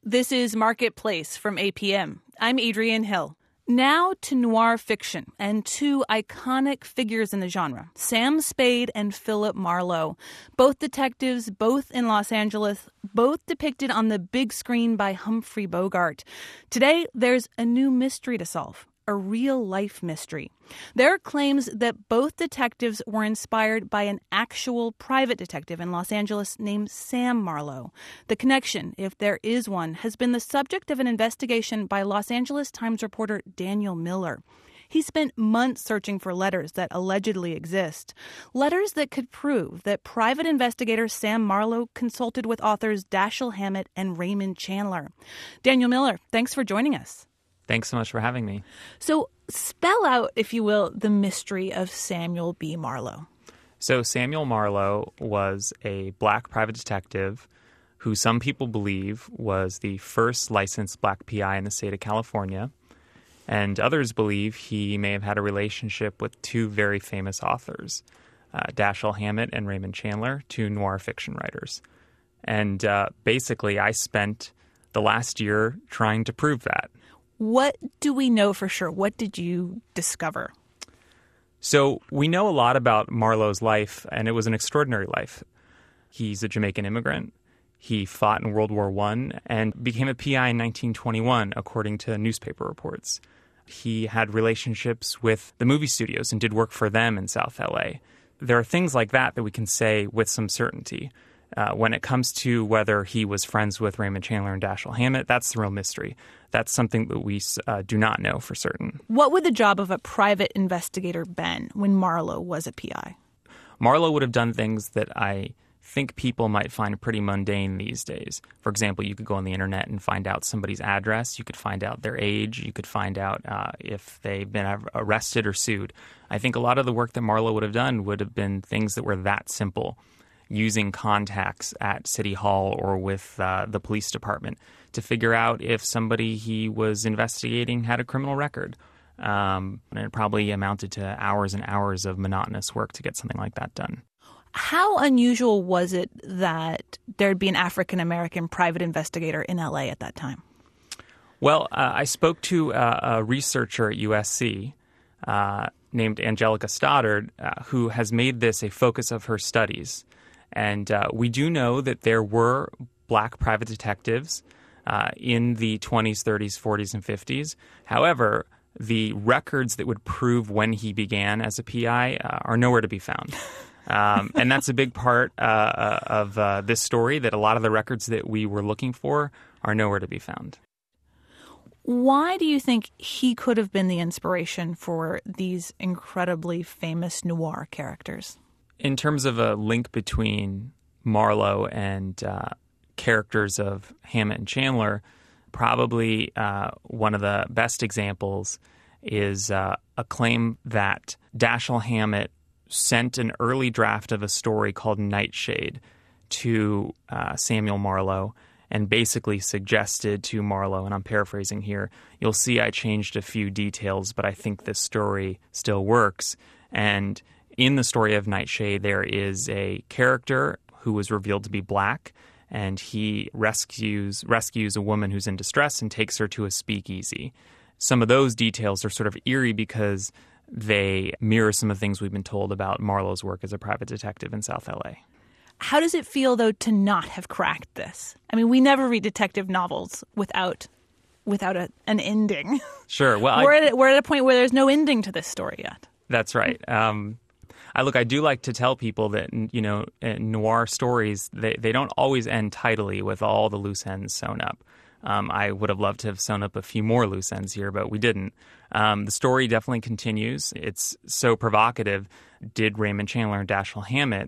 This is Marketplace from APM. I'm Adrienne Hill. Now to noir fiction and two iconic figures in the genre, Sam Spade and Philip Marlowe. Both detectives, both in Los Angeles, both depicted on the big screen by Humphrey Bogart. Today, there's a new mystery to solve. A real-life mystery. There are claims that both detectives were inspired by an actual private detective in Los Angeles named Sam Marlowe. The connection, if there is one, has been the subject of an investigation by Los Angeles Times reporter Daniel Miller. He spent months searching for letters that allegedly exist. Letters that could prove that private investigator Sam Marlowe consulted with authors Dashiell Hammett and Raymond Chandler. Daniel Miller, thanks for joining us. Thanks so much for having me. So spell out, if you will, the mystery of Samuel B. Marlowe. So Samuel Marlowe was a black private detective who some people believe was the first licensed black PI in the state of California. And others believe he may have had a relationship with two very famous authors, Dashiell Hammett and Raymond Chandler, two noir fiction writers. And basically, I spent the last year trying to prove that. What do we know for sure? What did you discover? So we know a lot about Marlowe's life, and it was an extraordinary life. He's a Jamaican immigrant. He fought in World War I and became a PI in 1921, according to newspaper reports. He had relationships with the movie studios and did work for them in South LA. There are things like that we can say with some certainty. When it comes to whether he was friends with Raymond Chandler and Dashiell Hammett, that's the real mystery. That's something that we do not know for certain. What would the job of a private investigator been when Marlowe was a PI? Marlowe would have done things that I think people might find pretty mundane these days. For example, you could go on the internet and find out somebody's address. You could find out their age. You could find out if they've been arrested or sued. I think a lot of the work that Marlowe would have done would have been things that were that simple, using contacts at City Hall or with the police department to figure out if somebody he was investigating had a criminal record. And it probably amounted to hours and hours of monotonous work to get something like that done. How unusual was it that there'd be an African-American private investigator in L.A. at that time? Well, I spoke to a researcher at USC named Angelica Stoddard, who has made this a focus of her studies. And we do know that there were black private detectives in the 20s, 30s, 40s, and 50s. However, the records that would prove when he began as a PI are nowhere to be found. And that's a big part of this story, that a lot of the records that we were looking for are nowhere to be found. Why do you think he could have been the inspiration for these incredibly famous noir characters? In terms of a link between Marlowe and characters of Hammett and Chandler, probably one of the best examples is a claim that Dashiell Hammett sent an early draft of a story called Nightshade to Samuel Marlowe and basically suggested to Marlowe, and I'm paraphrasing here, you'll see I changed a few details, but I think this story still works. And in the story of Nightshade, there is a character who was revealed to be black, and he rescues a woman who's in distress and takes her to a speakeasy. Some of those details are sort of eerie because they mirror some of the things we've been told about Marlowe's work as a private detective in South LA. How does it feel, though, to not have cracked this? I mean, we never read detective novels without an ending. Sure. Well, we're at a point where there's no ending to this story yet. That's right. I do like to tell people that, noir stories, they don't always end tidily with all the loose ends sewn up. I would have loved to have sewn up a few more loose ends here, but we didn't. The story definitely continues. It's so provocative. Did Raymond Chandler and Dashiell Hammett,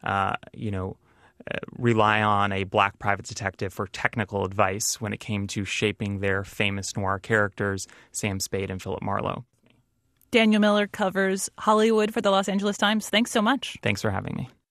rely on a black private detective for technical advice when it came to shaping their famous noir characters, Sam Spade and Philip Marlowe? Daniel Miller covers Hollywood for the Los Angeles Times. Thanks so much. Thanks for having me.